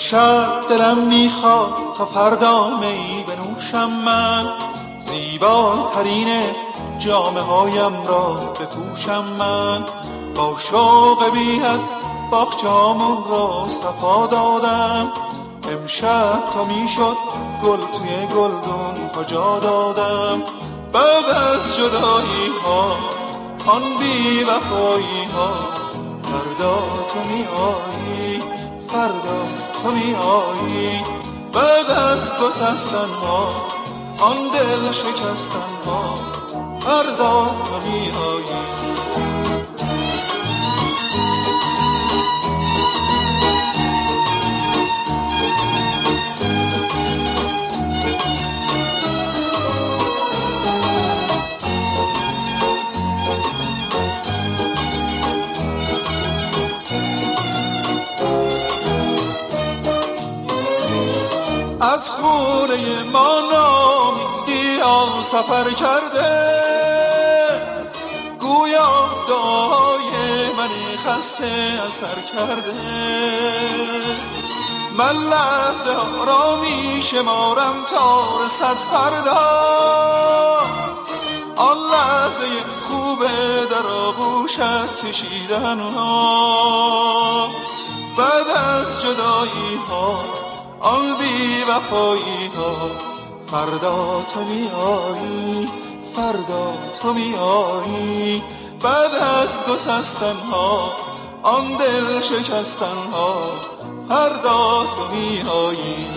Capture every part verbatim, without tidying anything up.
امشب دلم میخواد تا فردا می بنوشم من، زیباترین جامه هایم را بپوشم من. با شوق بی‌حد باغچه‌هامون را صفا دادم، امشب تا میشد گل توی گلدون کجا دادم. بعد از جدایی ها آن بی وفایی ها، فردا تو می آیی، فردا تو می آیی. بعد از گسستن ها آن دل شکستن ها، فردا تو می آیی. از خونه ما نامیدیا سفر کرده، گویا دعای منی خسته اثر کرده. من لحظه ها را می شمارم تا رسد فردا، آن لحظه خوبه در آغوشت کشیدن ها. بعد از جدایی ها آن بی وفایی ها، فردا تو می آیی، فردا تو می آیی. بعد از گسستن ها آن دل شکستن ها، فردا تو می آیی.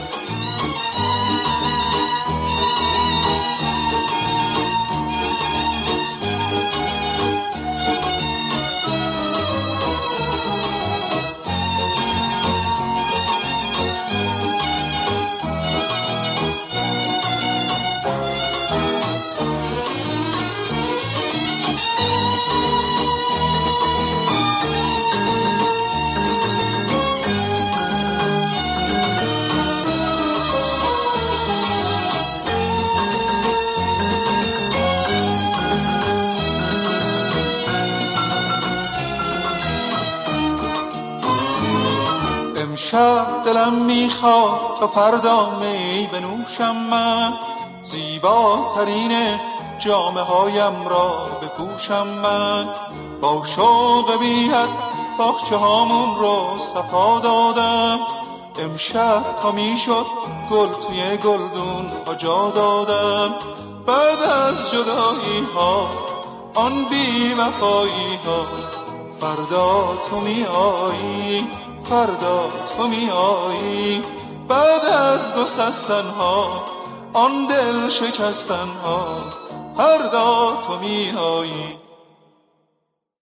امشب دلم میخواد تا فردا می بنوشم من، زیباترین جامه هایم را بپوشم من. با شوق بی‌حد باغچه هامون رو صفا دادم، امشب تا میشد گل توی گلدون ها جا دادم. بعد از جدایی ها آن بی وفایی ها، فردا تو می آیی، فردا تو می آیی. بعد از گسستن ها آن دل شکستن ها، فردا تو می آیی.